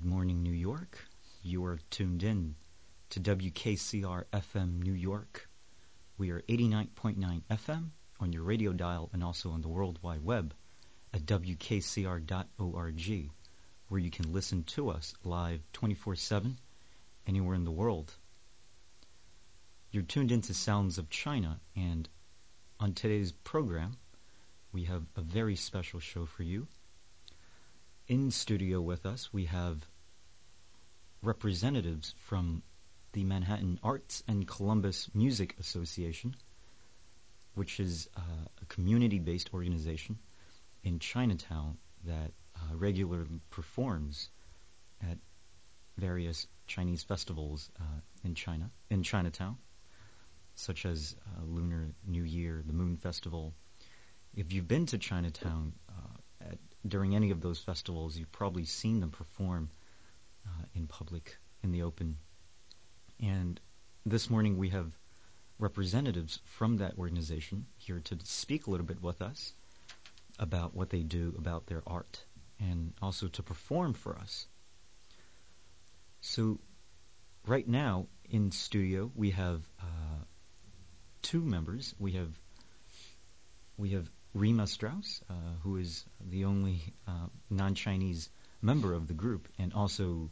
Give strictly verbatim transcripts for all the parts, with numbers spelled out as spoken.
Good morning, New York. You are tuned in to W K C R F M New York. We are eighty-nine point nine F M on your radio dial and also on the World Wide Web at W K C R dot org, where you can listen to us live twenty-four seven anywhere in the world. You're tuned into Sounds of China, and on today's program, we have a very special show for you. In studio with us, we have representatives from the Manhattan Arts and Columbus Music Association, which is uh, a community-based organization in Chinatown that uh, regularly performs at various Chinese festivals uh, in China, in Chinatown, such as uh, Lunar New Year, the Moon Festival. If you've been to Chinatown uh, at, during any of those festivals, you've probably seen them perform uh, in public, in the open. And this morning we have representatives from that organization here to speak a little bit with us about what they do, about their art, and also to perform for us. So right now in studio we have uh, two members. We have we have Rima Strauss, uh, who is the only uh, non-Chinese member of the group, and also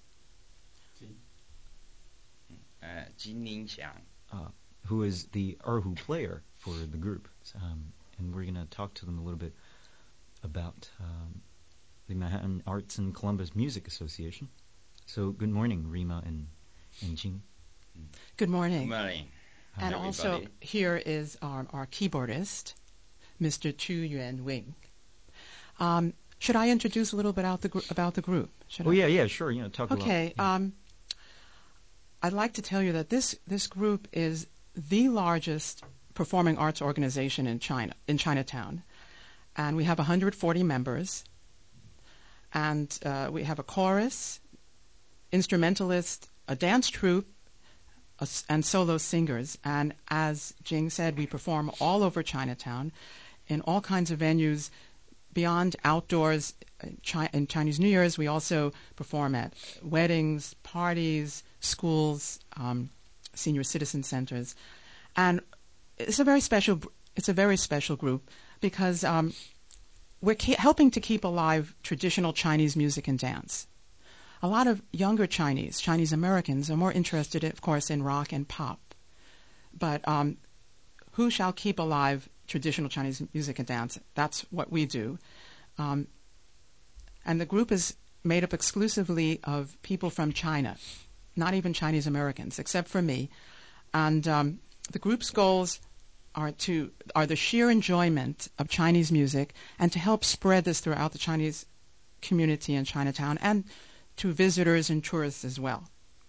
uh, Jin Ningxiang, uh, who is the erhu player for the group. Um, and we're going to talk to them a little bit about um, the Manhattan Arts and Columbus Music Association. So good morning, Rima and, and Jin. Good morning. Good morning. And everybody. also here is our, our keyboardist, Mister Chu Yuan Wing. Um, should I introduce a little bit about the, gr- about the group? Should Oh, I? yeah, yeah, sure. You know, talk about Okay. yeah. Um, I'd like to tell you that this, this group is the largest performing arts organization in China, in Chinatown. And we have one hundred forty members. And uh, we have a chorus, instrumentalist, a dance troupe, a s- and solo singers. And as Jing said, we perform all over Chinatown in all kinds of venues beyond outdoors. In, Chi- in Chinese New Year's, we also perform at weddings, parties, schools, um, senior citizen centers. And it's a very special, it's a very special group because um, we're ke- helping to keep alive traditional Chinese music and dance. A lot of younger Chinese, Chinese Americans, are more interested, of course, in rock and pop. But um, who shall keep alive traditional Chinese music and dance? That's what we do. Um, and the group is made up exclusively of people from China, not even Chinese Americans, except for me. And um, the group's goals are to are the sheer enjoyment of Chinese music and to help spread this throughout the Chinese community in Chinatown and to visitors and tourists as well.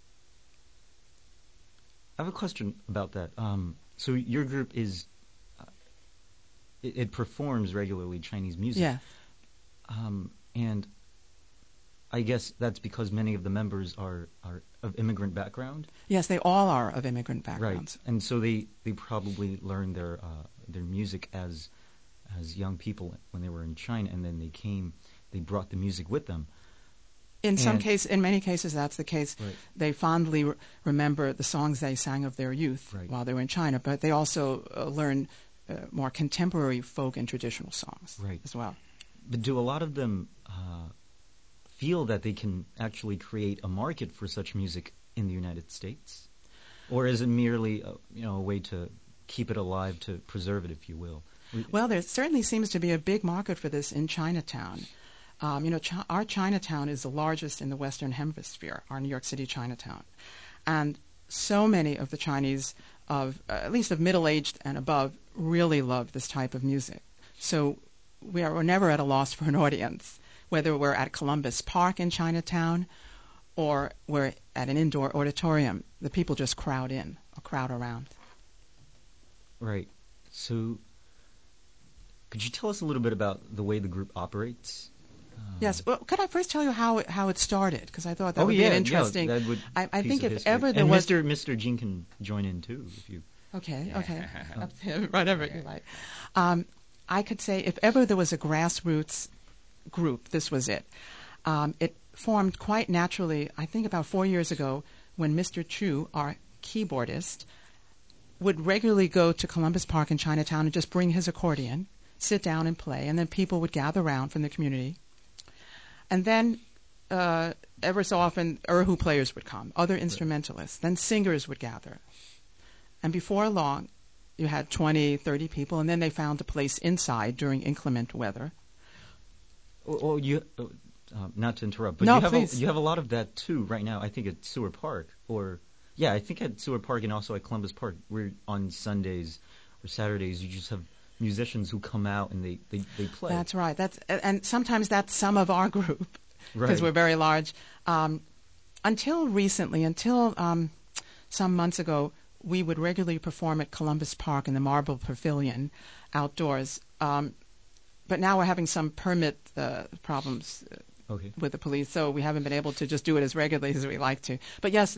I have a question about that. Um, so your group is, uh, it, it performs regularly Chinese music. Yeah. Um, and I guess that's because many of the members are, are of immigrant background. Yes, they all are of immigrant Right. backgrounds. And so they, they probably learned their uh, their music as as young people when they were in China, and then they came, they brought the music with them. In some And- case, in many cases, that's the case. Right. They fondly re- remember the songs they sang of their youth Right. while they were in China, but they also uh, learn uh, more contemporary folk and traditional songs Right. as well. But do a lot of them uh, feel that they can actually create a market for such music in the United States? Or is it merely a, you know, a way to keep it alive, to preserve it, if you will? We- Well, there certainly seems to be a big market for this in Chinatown. Um, you know, Chi- our Chinatown is the largest in the Western Hemisphere, our New York City Chinatown. And so many of the Chinese, of uh, at least of middle-aged and above, really love this type of music. So we are, we're never at a loss for an audience, whether we're at Columbus Park in Chinatown or we're at an indoor auditorium. The people just crowd in, or crowd around. Right. So could you tell us a little bit about the way the group operates? Um, Yes. Well, could I first tell you how it, how it started? Because I thought that oh, would yeah, be an interesting. Yeah, that would I, I piece think of if history. ever there and was. Mister Mister Jin can join in too, if you. Okay. Yeah. Okay. Up to him, whatever you like. Um, I could say if ever there was a grassroots group, this was it. Um, it formed quite naturally, I think about four years ago, when Mister Chu, our keyboardist, would regularly go to Columbus Park in Chinatown and just bring his accordion, sit down and play, and then people would gather around from the community. And then uh, ever so often, erhu players would come, other instrumentalists. Then singers would gather. And before long, you had twenty, thirty people, and then they found a place inside during inclement weather. Oh, oh you, uh, uh, not to interrupt, but no, you have please. a, you have a lot of that too right now. I think at Seward Park, or yeah, I think at Seward Park and also at Columbus Park, where on Sundays or Saturdays you just have musicians who come out and they, they, they play. That's right. That's and sometimes that's some of our group because Right. we're very large. Um, until recently, until um, some months ago, we would regularly perform at Columbus Park in the Marble Pavilion outdoors. Um, but now we're having some permit uh, problems uh, Okay. with the police, so we haven't been able to just do it as regularly as we like to. But yes,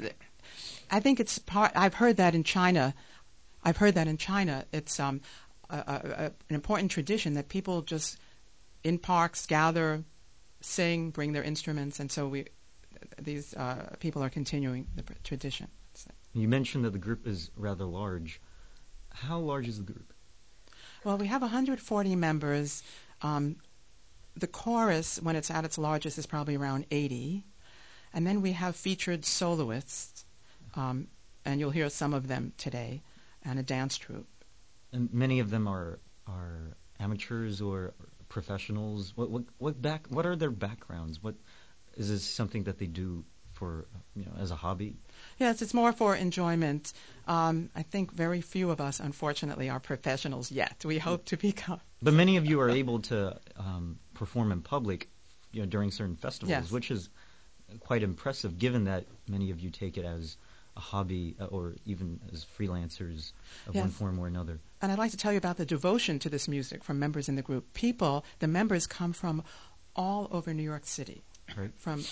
I think it's part. I've heard that in China. I've heard that in China, it's um, a, a, a, an important tradition that people just in parks gather, sing, bring their instruments, and so we these uh, people are continuing the pr- tradition. So. You mentioned that the group is rather large. How large is the group? Well, we have one hundred forty members. Um, the chorus, when it's at its largest, is probably around eighty. And then we have featured soloists, um, and you'll hear some of them today, and a dance troupe. And many of them are are amateurs or professionals. What what what back? What are their backgrounds? What is this something that they do for, you know, as a hobby? Yes, it's more for enjoyment. Um, I think very few of us, unfortunately, are professionals yet. We hope to become. But many of you are able to um, perform in public, you know, during certain festivals, Yes. which is quite impressive, given that many of you take it as a hobby uh, or even as freelancers of Yes. one form or another. And I'd like to tell you about the devotion to this music from members in the group. People, the members come from all over New York City, Right. from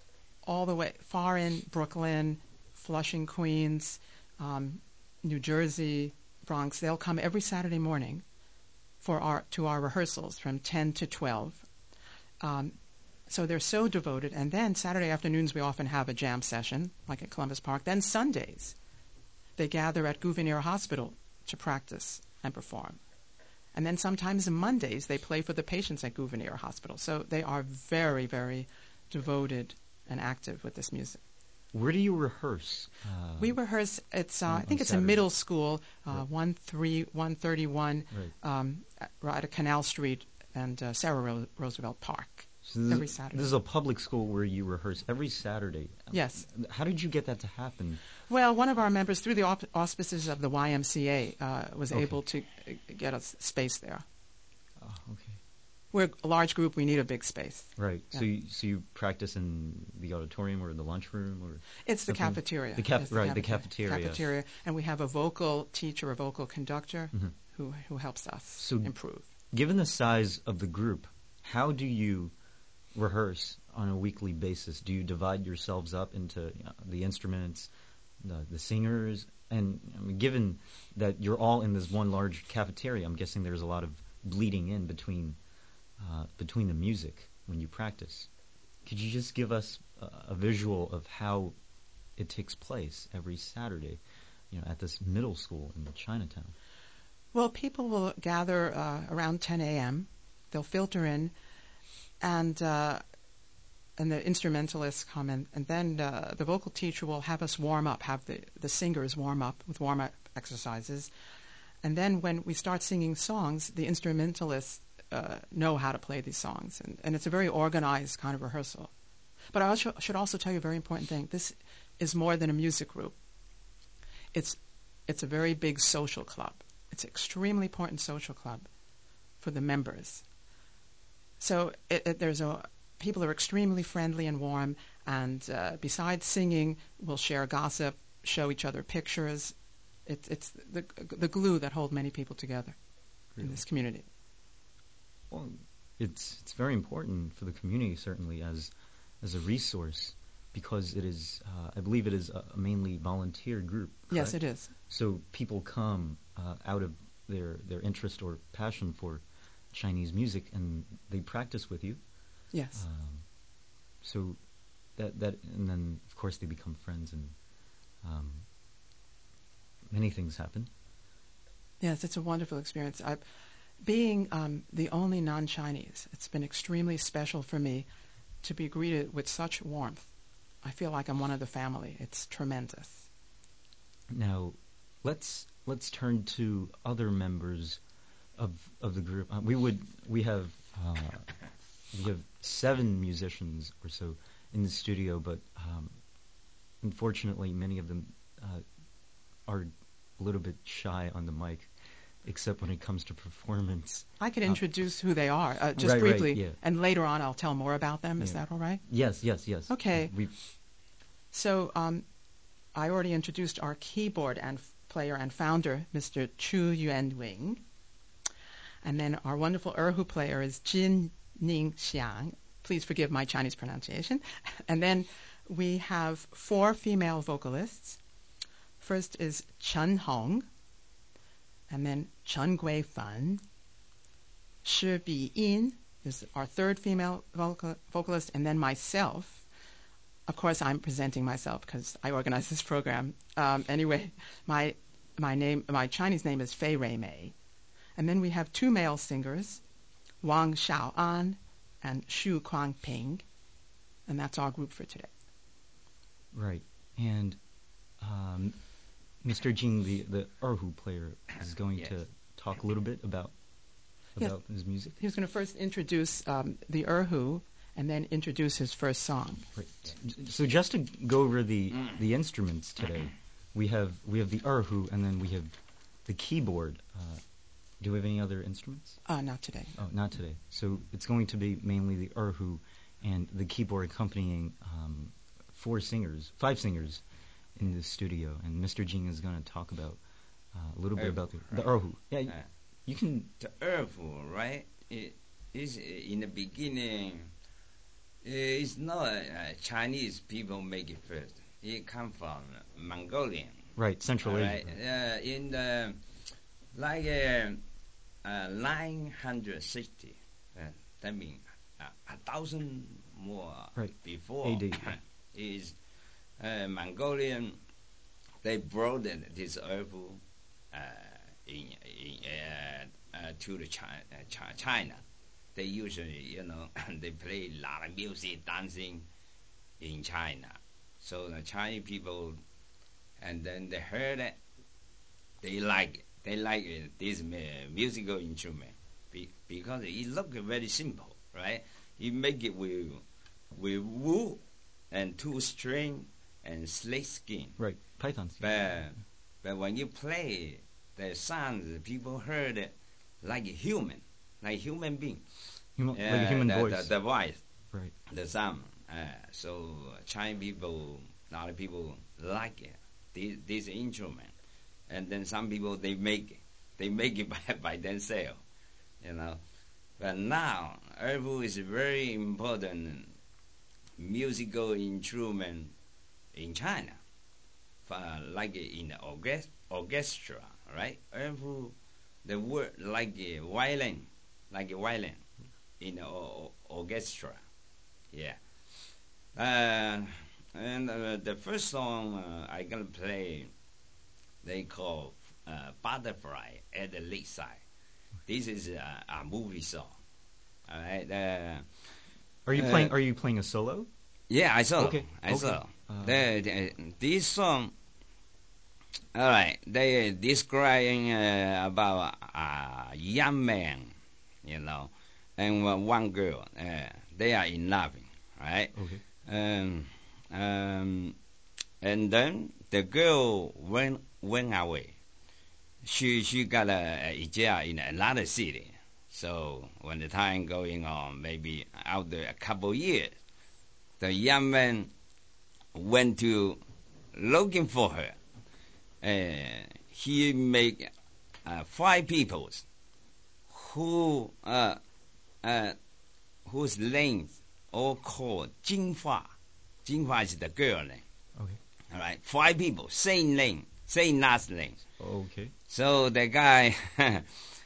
all the way far in Brooklyn, Flushing, Queens, um, New Jersey, Bronx. They'll come every Saturday morning for our to our rehearsals from ten to twelve. Um, so they're so devoted. And then Saturday afternoons we often have a jam session, like at Columbus Park. Then Sundays they gather at Gouverneur Hospital to practice and perform. And then sometimes Mondays they play for the patients at Gouverneur Hospital. So they are very, very devoted and active with this music. Where do you rehearse? Uh, We rehearse. It's uh, on- I think on it's a Saturday. middle school, uh, Right. one three one thirty one, Right. um, at, right at Canal Street and uh, Sarah Ro- Roosevelt Park. So this every is, Saturday. This is a public school where you rehearse every Saturday. Yes. How did you get that to happen? Well, one of our members, through the au- auspices of the Y M C A, uh, was Okay. able to uh, get us space there. Oh, okay. We're a large group. We need a big space. Right. Yeah. So you, so you practice in the auditorium or the lunchroom or It's the something? cafeteria. The cap- It's right, the cafeteria. Cafeteria, and we have a vocal teacher, a vocal conductor, Mhm. who who helps us So- improve. Given the size of the group, how do you rehearse on a weekly basis? Do you divide yourselves up into, you know, the instruments, the, the singers? And I mean, given that you're all in this one large cafeteria, I'm guessing there's a lot of bleeding in between uh, between the music when you practice. Could you just give us a, a visual of how it takes place every Saturday, you know, at this middle school in Chinatown? Well, people will gather uh, around ten a.m. They'll filter in, and uh, and the instrumentalists come in, and then uh, the vocal teacher will have us warm up, have the, the singers warm up with warm-up exercises. And then when we start singing songs, the instrumentalists uh, know how to play these songs. And, and it's a very organized kind of rehearsal. But I also, should also tell you a very important thing. This is more than a music group. It's, it's a very big social club. It's an extremely important social club for the members. So it, it, there's a people are extremely friendly and warm, and uh, besides singing, we'll share gossip, show each other pictures. It, it's the the glue that holds many people together Really? in this community. Well, it's it's very important for the community, certainly, as as a resource, because it is, uh, I believe it is a mainly volunteer group. Correct? Yes, it is. So people come uh, out of their their interest or passion for Chinese music, and they practice with you. Yes. Um, so that that and then of course they become friends, and um, many things happen. Yes, it's a wonderful experience. I, being um, the only non-Chinese, it's been extremely special for me to be greeted with such warmth. I feel like I'm one of the family. It's tremendous. Now, let's let's turn to other members of of the group. Uh, we would we have uh, we have seven musicians or so in the studio, but um, unfortunately, many of them uh, are a little bit shy on the mic, except when it comes to performance. I could Uh, introduce who they are uh, just right, briefly, right, yeah. and later on I'll tell more about them. Is Yeah. that all right? Yes, yes, yes. Okay. We So um, I already introduced our keyboard and f- player and founder, Mister Chu Yuanwing. And then our wonderful erhu player is Jin Ning Xiang. Please forgive my Chinese pronunciation. And then we have four female vocalists. First is Chen Hong, and then Chen Gui Fan. Shi Biyin is our third female vocal- vocalist, and then myself. Of course, I'm presenting myself because I organize this program. Um, anyway, my my name, my Chinese name is Fei Rei Mei, and then we have two male singers, Wang Xiaoan and Xu Kuangping, and that's our group for today. right, and um, Mister Jing, the the erhu player, is going Yes. to talk a little bit about Yes. about his music. He was going to first introduce um, the erhu, and then introduce his first song. Right. So just to go over the Mm. the instruments today, we have we have the erhu, and then we have the keyboard. Uh, do we have any other instruments? Uh, not today. Oh, not today. So it's going to be mainly the erhu and the keyboard accompanying um, four singers, five singers in the studio. And Mister Jing is going to talk about uh, a little bit Erhu, about the, the right. erhu. Yeah, Uh, you can. the erhu, right? It is in the beginning. It's not uh, Chinese people make it first. It come from Mongolian. Right, Central All Asia. right. Right. Uh, in the like uh, uh, nine hundred sixty, uh, that means uh, a thousand more Right. before A D. is uh, Mongolian. They brought it- this erhu uh, in, in uh, uh, to the China, uh, China. They usually, you know, they play a lot of music, dancing in China. So the Chinese people, and then they heard it, they like it. They like it, this mu- musical instrument be, because it look very simple, right? You make it with with wood and two string and slate skin. Right, Python. But but when you play the sounds, people heard it like a human, like human being. Human, like a Yeah, human the, voice. The, the voice, Right. the sound. Uh, so Chinese people, a lot of people like it, this, this instrument, and then some people they make it, they make it by, by themselves, you know. But now, erhu is a very important musical instrument in China, uh, like in the orchest- orchestra, right? Erhu, the word like a violin, like a violin in the or- orchestra. Yeah. Uh, and uh, the first song uh, I gonna play, they call uh, "Butterfly at the Lakeside." This is a, a movie song. All right. Uh, Are you uh, playing? Are you playing a solo? yeah, I saw. Okay, I okay. saw. Uh, the, the, this song. All right. They describing uh, about a young man, you know, and uh, one girl. Uh, they are in love, right? Okay. Um, um, and then the girl went went away. She she got a, a job in another city. So when the time going on, maybe after a couple years, the young man went to looking for her. Uh, he make uh, five people who uh, uh, whose names all called Jinhua. Jinhua is the girl name. Okay. All right, five people, same name, same last name. Okay. So the guy uh,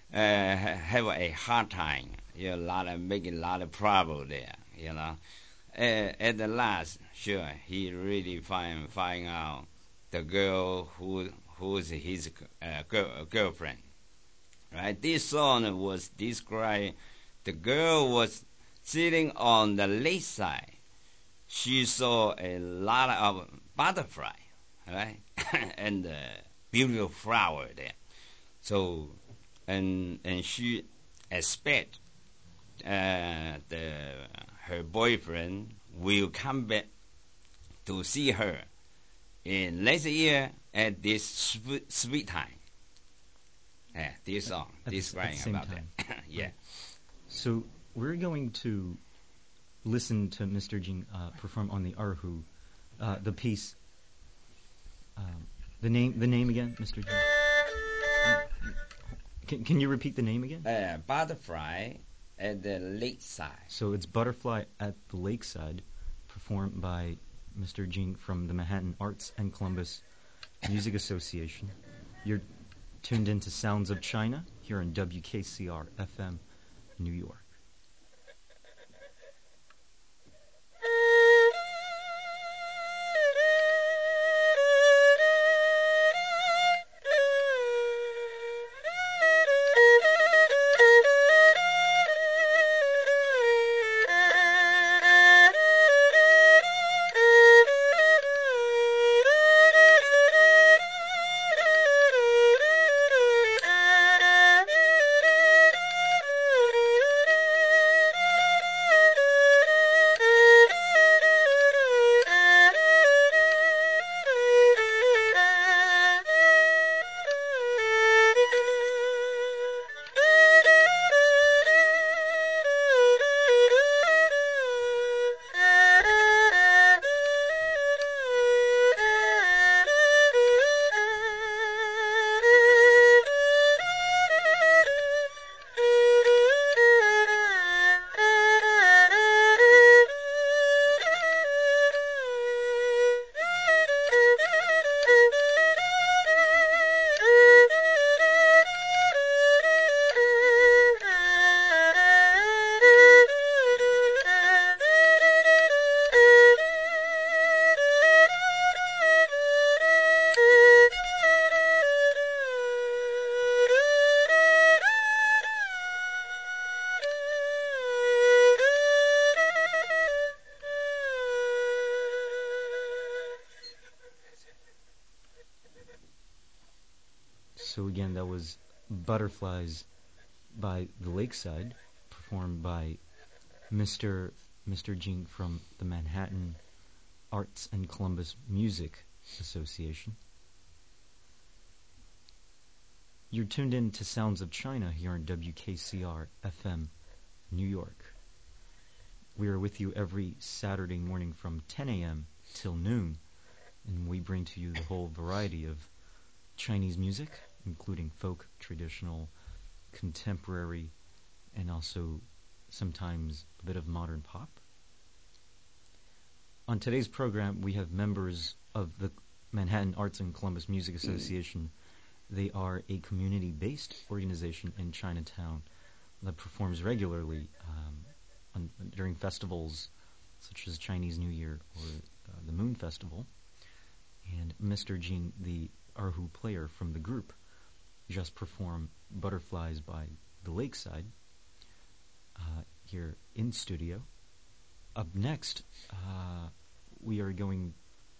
have a hard time. You know, a lot of making a lot of trouble there. You know, at, at the last, sure, he really find find out the girl who who's his uh, girl, girlfriend. Right? This song was described. The girl was sitting on the lakeside. She saw a lot of butterfly, right, and uh, beautiful flower there. So, and and she expect uh, the her boyfriend will come back to see her in next year at this sweet, sweet time. Yeah, this song, at this the, at the writing same about time. that. Yeah. Right. So we're going to listen to Mister Jing uh, perform on the erhu, uh, the piece. Um, the name, the name again, Mister Jing. Can, can you repeat the name again? Uh, butterfly at the lakeside. So it's Butterfly at the Lakeside, performed by Mister Jing from the Manhattan Arts and Columbus Music Association. You're tuned into Sounds of China here on W K C R F M, New York. So again, that was Butterflies by the Lakeside, performed by Mister Mister Jing from the Manhattan Arts and Columbus Music Association. You're tuned in to Sounds of China here on W K C R F M, New York. We are with you every Saturday morning from ten a.m. till noon, and we bring to you the whole variety of Chinese music, including folk, traditional, contemporary, and also sometimes a bit of modern pop. On today's program, we have members of the Manhattan Arts and Columbus Music Association. They are a community-based organization in Chinatown that performs regularly um, on, during festivals such as Chinese New Year or uh, the Moon Festival. And Mister Jing, the erhu player from the group, just performed Butterflies by the Lakeside uh, here in studio. Up next, uh, we are going...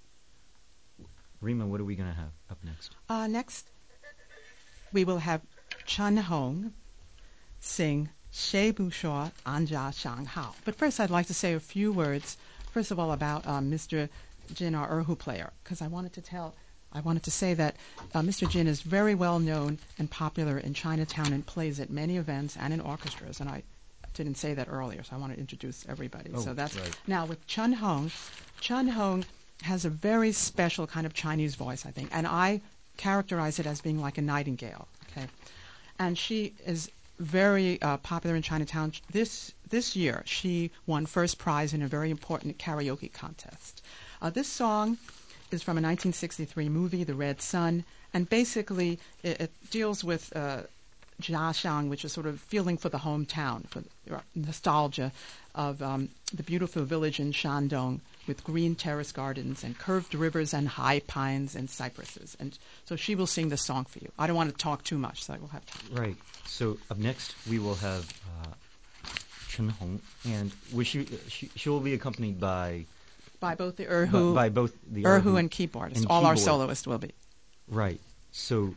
Rima, what are we going to have up next? Uh, next, we will have Chen Hong sing Shei Bu Shuo Anja Shang Hao. But first, I'd like to say a few words, first of all, about um, Mister Jin, our erhu player, because I wanted to tell... I wanted to say that uh, Mister Jin is very well known and popular in Chinatown and plays at many events and in orchestras, and I didn't say that earlier, so I want to introduce everybody. Oh, so that's right. Now with Chen Hong, Chen Hong has a very special kind of Chinese voice, I think, and I characterize it as being like a nightingale. Okay, and she is very uh, popular in Chinatown. This this year, she won first prize in a very important karaoke contest. Uh, this song is from a nineteen sixty-three movie, The Red Sun, and basically it, it deals with uh, jiaxiang, which is sort of feeling for the hometown, for the nostalgia of um, the beautiful village in Shandong with green terrace gardens and curved rivers and high pines and cypresses. And so she will sing the song for you. I don't want to talk too much, so I will have time. Right. So up next we will have uh, Chen Hong, and she, she she will be accompanied by by both the erhu, by, by both the erhu, erhu and keyboardist. And All keyboard. Our soloists will be. Right. So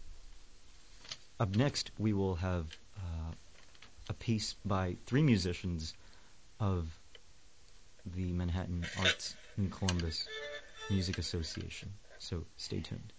up next we will have uh, a piece by three musicians of the Manhattan Arts in Columbus Music Association. So stay tuned.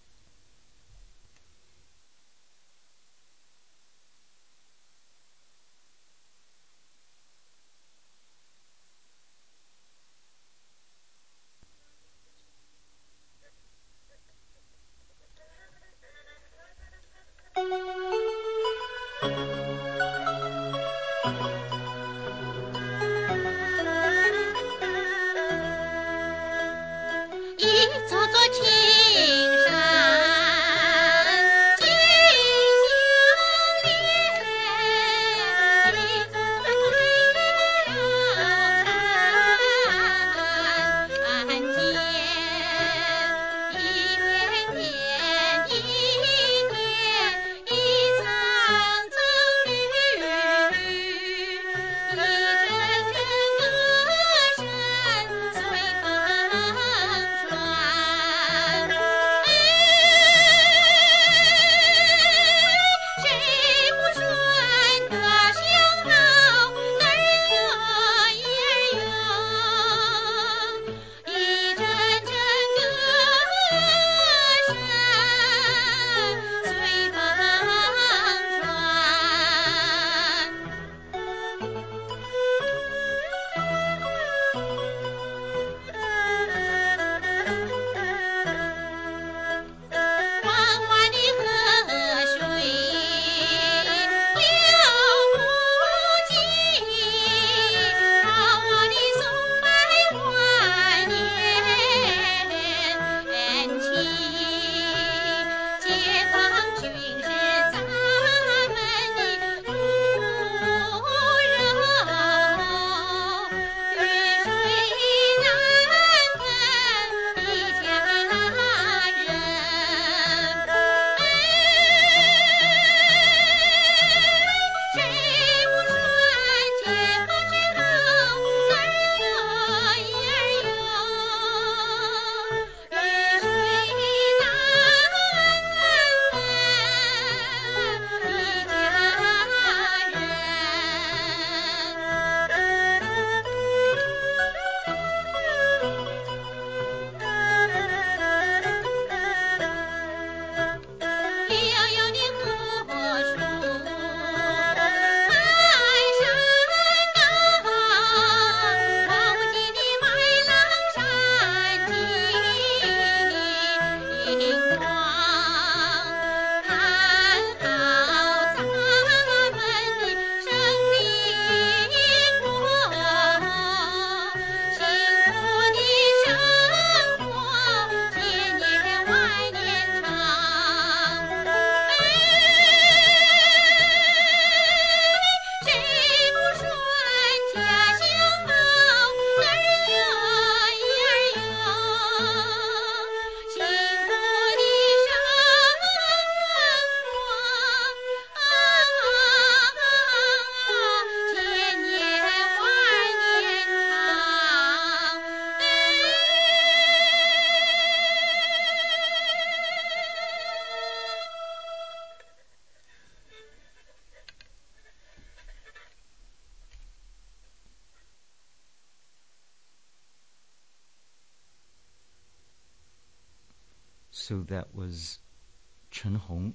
So that was Chen Hong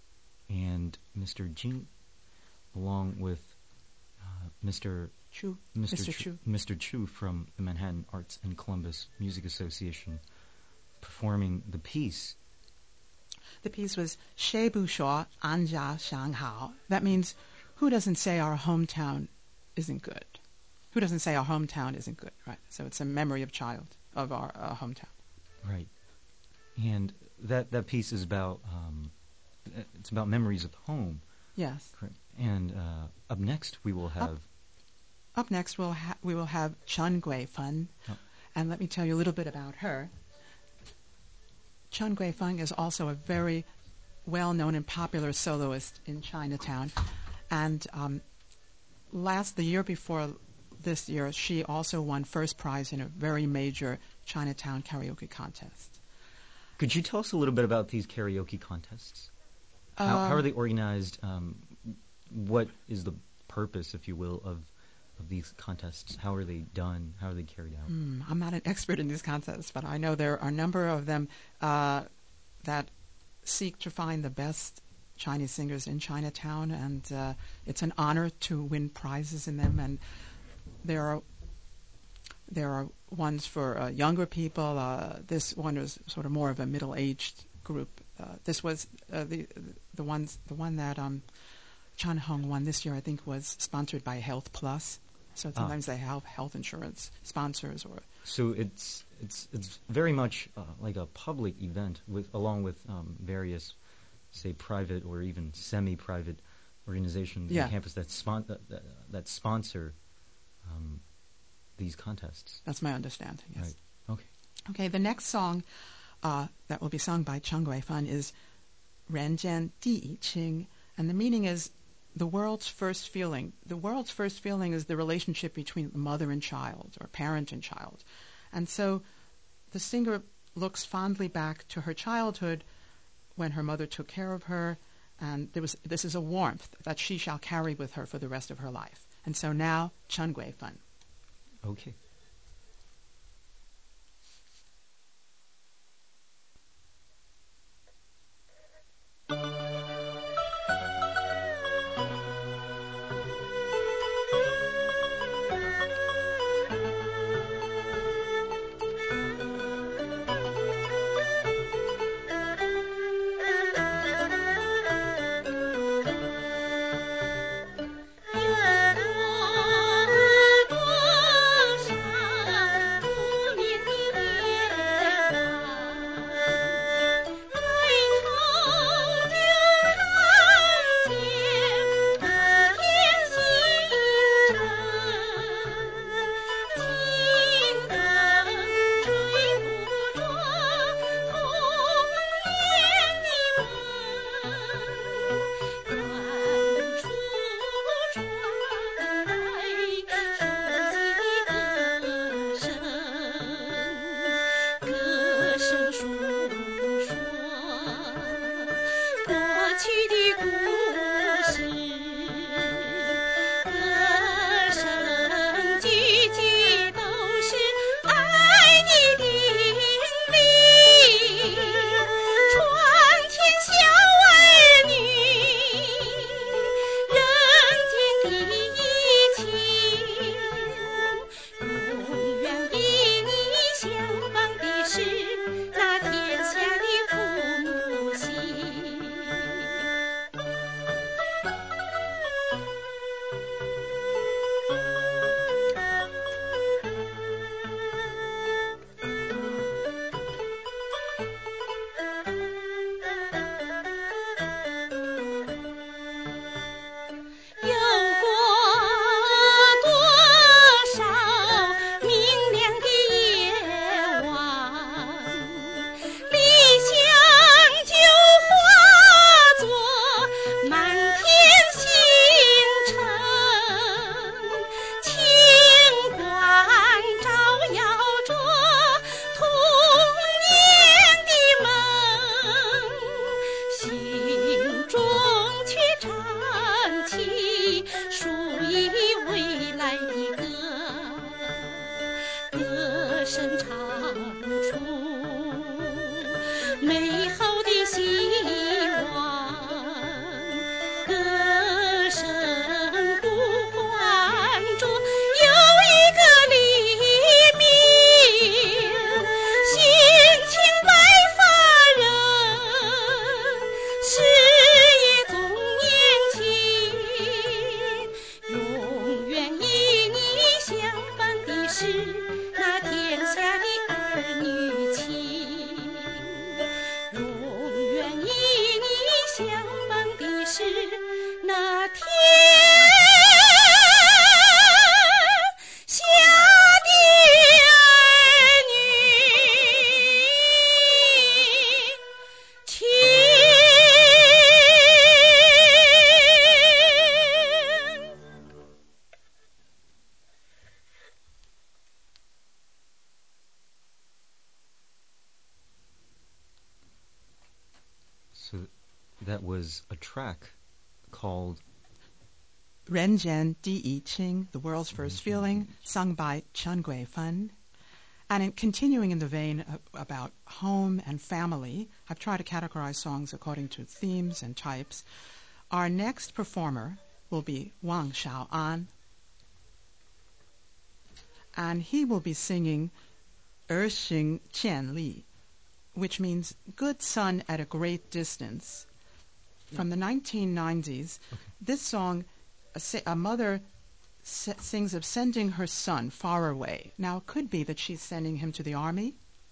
and Mister Jing, along with uh, Mister Chu, Mister Mister Chu, Chu. Mister Chu from the Manhattan Arts and Columbus Music Association, performing the piece. The piece was Shi Bu Shuo An Jia Xiang Hao. That means, who doesn't say our hometown isn't good? Who doesn't say our hometown isn't good, right? So it's a memory of child, of our uh, hometown. Right. And that, that piece is about, um, it's about memories of home, Yes. Correct. And uh, up next we will have. Up, up next we'll ha- we will have Chen Guifeng, oh. and let me tell you a little bit about her. Chen Guifeng is also a very well-known and popular soloist in Chinatown, and um, last the year before this year, she also won first prize in a very major Chinatown karaoke contest. Could you tell us a little bit about these karaoke contests? How, Um, how are they organized? Um, what is the purpose, if you will, of of these contests? How are they done? How are they carried out? Hmm, I'm not an expert in these contests, but I know there are a number of them uh, that seek to find the best Chinese singers in Chinatown, and uh, it's an honor to win prizes in them. And there are there are ones for uh, younger people. Uh, this one is sort of more of a middle-aged group. Uh, this was uh, the the ones the one that um, Chan Hung won this year. I think was sponsored by Health Plus. So sometimes ah. they have health insurance sponsors, or so it's it's it's very much uh, like a public event with along with um, various, say, private or even semi-private organizations yeah. on campus that spon- that, that, that sponsor um, thing contests. That's my understanding. Yes. Right. Okay. Okay. The next song uh, that will be sung by Chen Guifeng is "人间第一情," and the meaning is the world's first feeling. The world's first feeling is the relationship between mother and child, or parent and child. And so the singer looks fondly back to her childhood when her mother took care of her, and there was this is a warmth that she shall carry with her for the rest of her life. And so now, Chen Guifeng. Okay. that was a track called 人间第一情, the world's first feeling, sung by Chen Guifan. And in continuing in the vein of, about home and family, I've tried to categorize songs according to themes and types. Our next performer will be Wang Xiaoan, and he will be singing 儿行千里, which means good son at a great distance. From the nineteen nineties, okay. This song, a, a mother s- sings of sending her son far away. Now, it could be that she's sending him to the army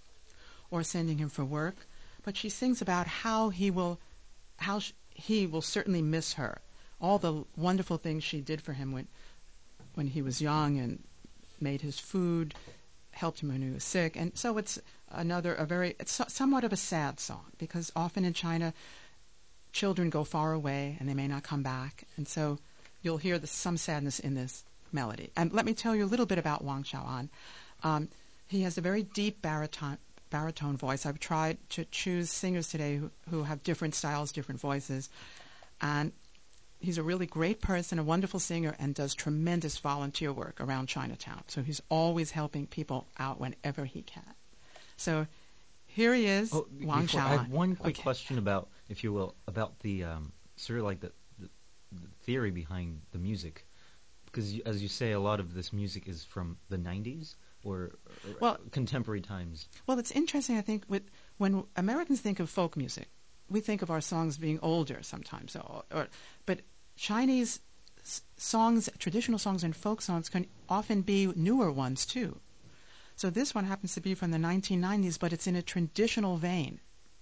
or sending him for work, but she sings about how he will, how sh- he will certainly miss her. All the wonderful things she did for him when, when he was young and made his food, helped him when he was sick. And so it's another, a very, it's somewhat of a sad song, because often in China, children go far away and they may not come back. And so you'll hear the, some sadness in this melody. And let me tell you a little bit about Wang Xiaoan. Um, he has a very deep baritone, baritone voice. I've tried to choose singers today who, who have different styles, different voices. And he's a really great person, a wonderful singer, and does tremendous volunteer work around Chinatown. So he's always helping people out whenever he can. So here he is, oh, Wang before, Xiaoan. I have one quick Okay. question about, if you will, about the um, sort of like the, the, the theory behind the music. Because you, as you say, a lot of this music is from the nineties or, or Well- contemporary times. Well, it's interesting, I think, with, when Americans think of folk music, we think of our songs being older sometimes. Or, or, but Chinese s- songs, traditional songs and folk songs can often be newer ones, too. So this one happens to be from the nineteen nineties, but it's in a traditional vein.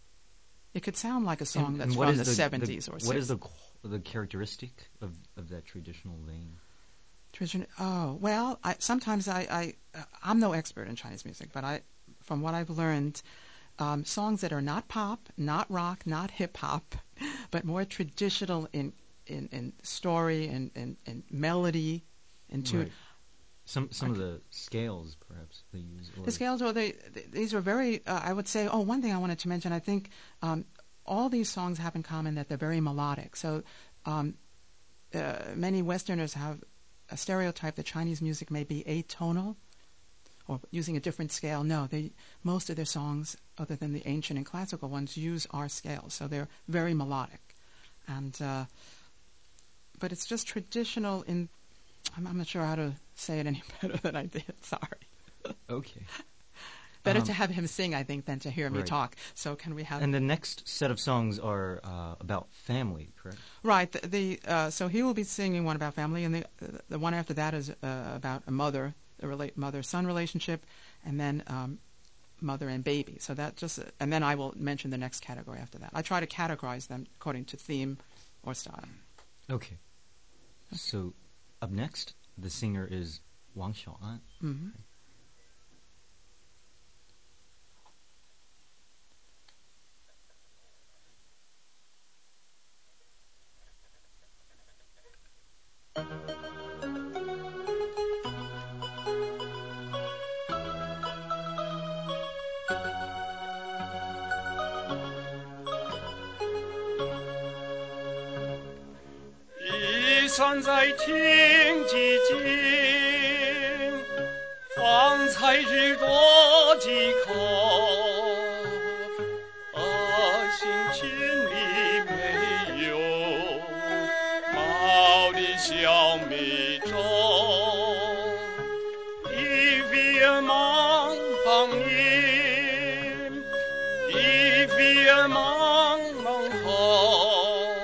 It could sound like a song And- that's and what from is the, the seventies the, or what is sixties. the the characteristic of, of that traditional vein? Tradition. Oh, well, I, sometimes I, I, uh, I'm no expert in Chinese music, but I, from what I've learned, um, songs that are not pop, not rock, not hip hop, but more traditional in, in, in story and, and, and melody and tune. Right. Some some Okay. of the scales, perhaps, they use. Or The scales, or they, th- these are very, uh, I would say, oh, one thing I wanted to mention, I think um, all these songs have in common that they're very melodic. So um, uh, many Westerners have a stereotype that Chinese music may be atonal or using a different scale. No, they most of their songs, other than the ancient and classical ones, use our scales. So they're very melodic. And uh, but it's just traditional in, I'm, I'm not sure how to say it any better than I did. Sorry. Okay. Better Um, to have him sing, I think, than to hear me right. talk. So can we have... And the next set of songs are uh, about family, correct? Right. The, the uh, so he will be singing one about family, and the the one after that is uh, about a mother, the rela- mother-son relationship, and then um, mother and baby. So that just, and then I will mention the next category after that. I try to categorize them according to theme or style. Okay. So, up next, the singer is Wang Xiaoan. Mm-hmm. 一山在天际间，方才日落的口。而行千里没有毛的小美洲，一飞儿茫茫年，一飞儿茫茫后。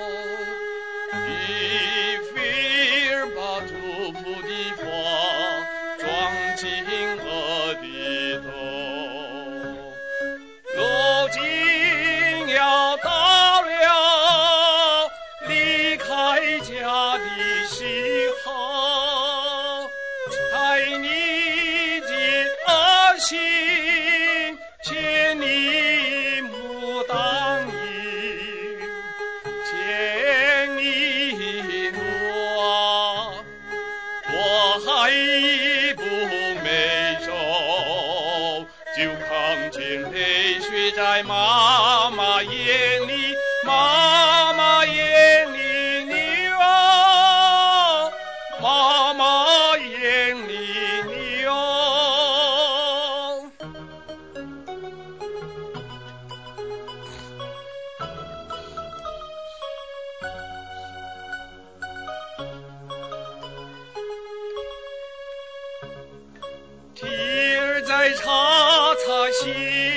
一飞儿把祝福的花装进鹅的头，如今要到了离开家的时候，爱你的儿行千里母当迎。 千里路啊，我还一步没走，就看见泪水在妈妈眼里，妈妈。 在叉叉线，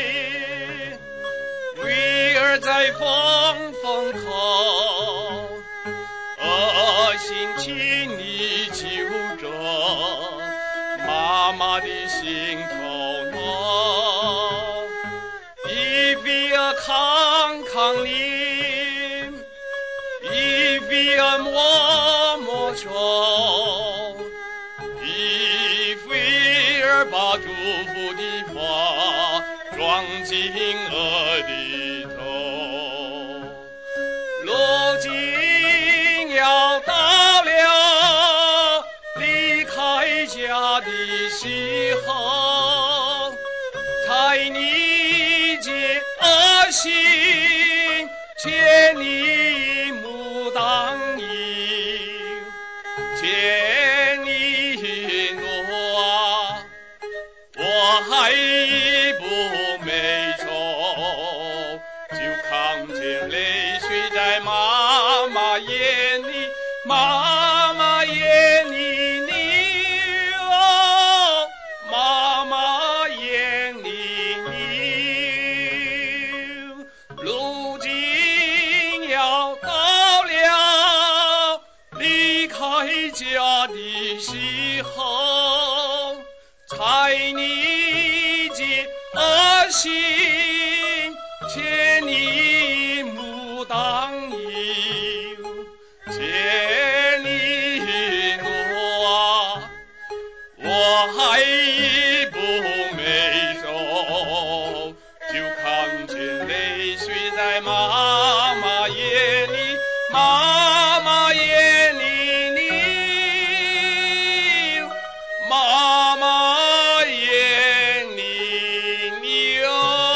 女儿在风风口，恶心请你揪着妈妈的心头挠，一比尔康康林，一比尔摸摸手，一菲尔把祝福的话装进额里头，如今要到了离开家的时候，才理解恶心千里母当有，千里路啊，我还一步没走，就看见泪水在妈妈眼里，妈妈眼里流，妈妈眼里流。如今要到了离开家的时候，才理解恶心千里母当有，千里路啊，我还一步没走，就看见泪水在妈妈眼里，妈妈眼里流，妈妈眼里流。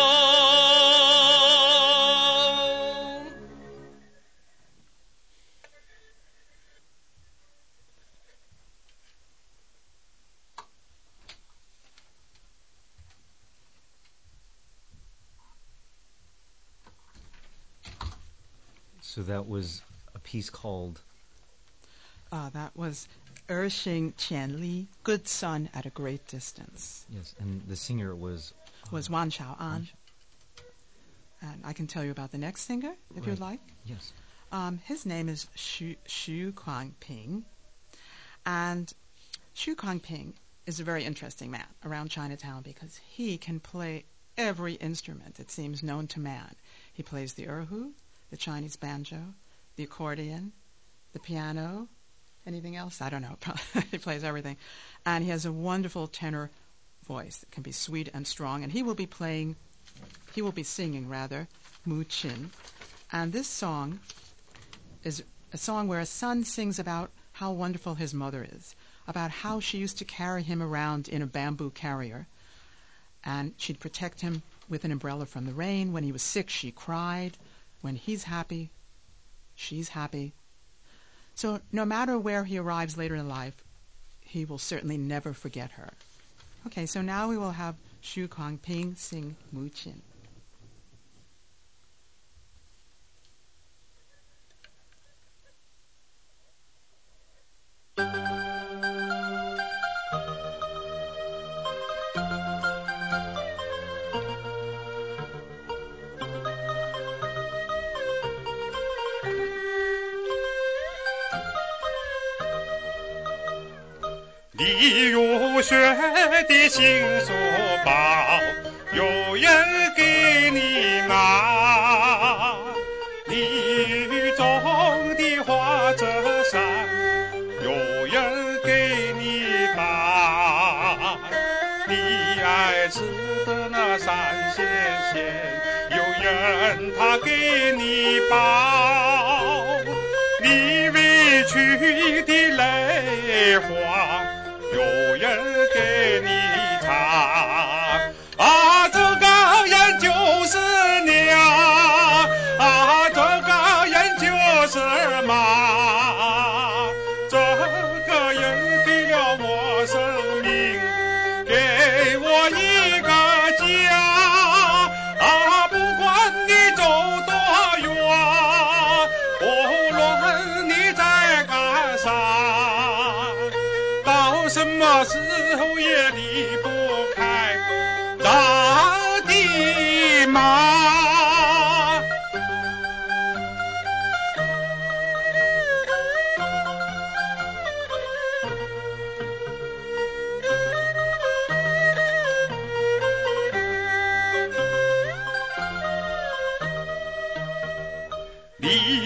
So that was a piece called Uh, that was Erxing Qianli, Good Son at a Great Distance, yes, and the singer was uh, was Wan Chao Wan An. Ch- And I can tell you about the next singer, if Right. you'd like. Yes. Um, his name is Xu, Xu Guangping. And Xu Guangping is a very interesting man around Chinatown because he can play every instrument, it seems, known to man. He plays the erhu, the Chinese banjo, the accordion, the piano, anything else? I don't know. He plays everything. And he has a wonderful tenor voice. It can be sweet and strong. And he will be playing, he will be singing, rather, Mu Qin. And this song is a song where a son sings about how wonderful his mother is, about how she used to carry him around in a bamboo carrier. And she'd protect him with an umbrella from the rain. When he was sick, she cried. When he's happy, she's happy. So no matter where he arrives later in life, he will certainly never forget her. Okay, so now we will have Xu Guangping sing Mu Qin. 你入学的新书包，有人给你拿；你种的花折伞，有人给你打；你爱吃的那三鲜馅，有人他给你包；你委屈的泪花，有人给你唱啊，这个人就是娘啊，这个人就是妈，这个人给了我生命，给我一个家啊，不管你走多远，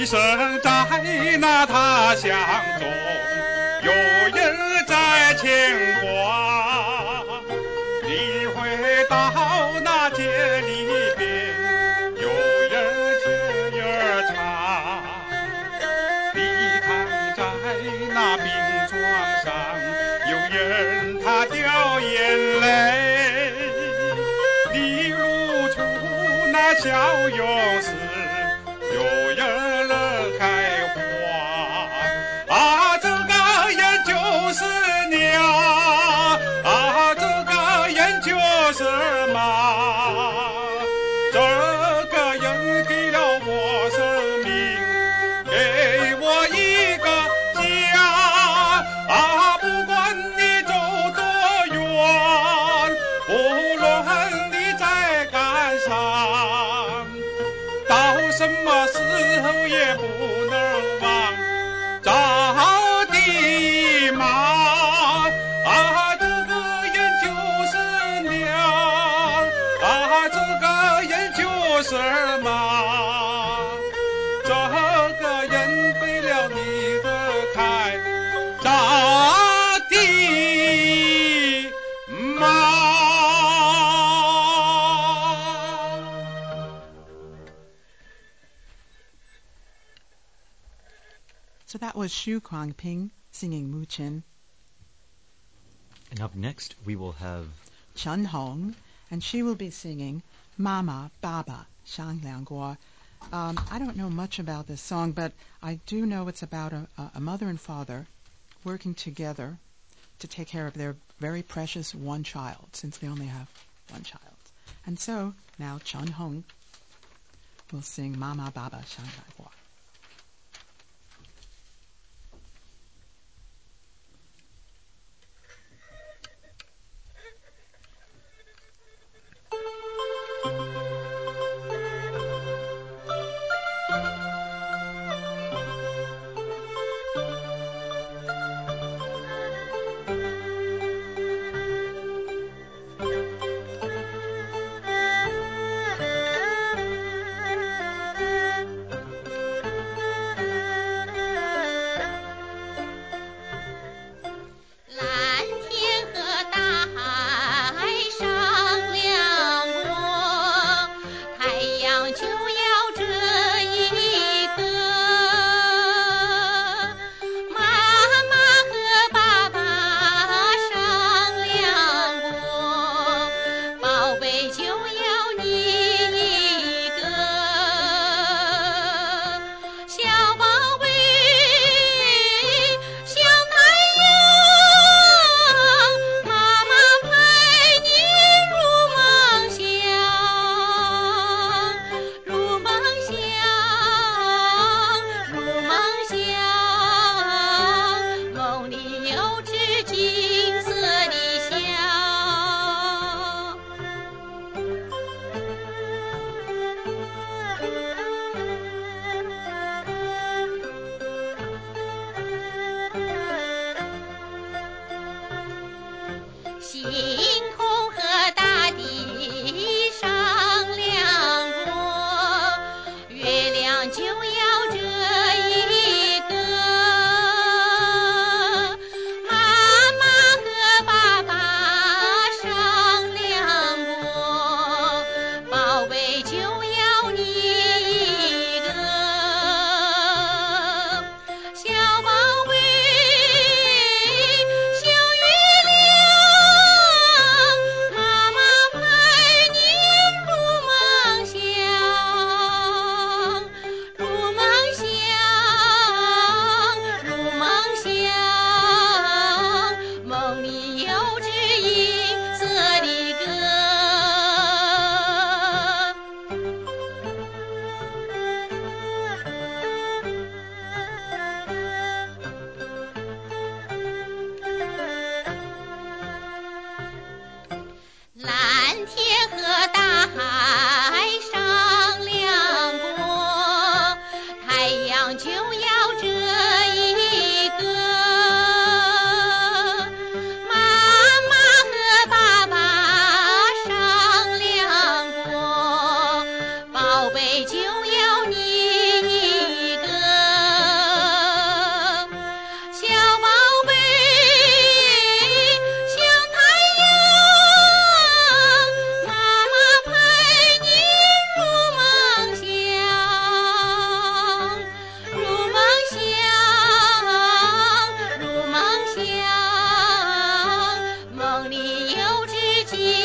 一生在那他乡中，有人在牵挂。你回到那街里边，有人牵儿唱。你躺在那病床上，有人他掉眼泪。你露出那笑容时，有人乐开花。啊，这个人就是娘，啊，这个人就是妈，这个人给了我生命，给我一个家。啊，不管你走多远，不论你在干啥，到什么时候也不能忘找的妈。啊，这个人就是娘，啊，这个人就是妈，这个人为了你的开扎的妈。 So that was Xu Guangping singing Mu Qin. And up next, we will have Chen Hong, and she will be singing Mama, Baba, Shang Liang Guo. Um, I don't know much about this song, but I do know it's about a, a mother and father working together to take care of their very precious one child, since they only have one child. And so now Chen Hong will sing Mama, Baba, Shang Liang Guo. 听。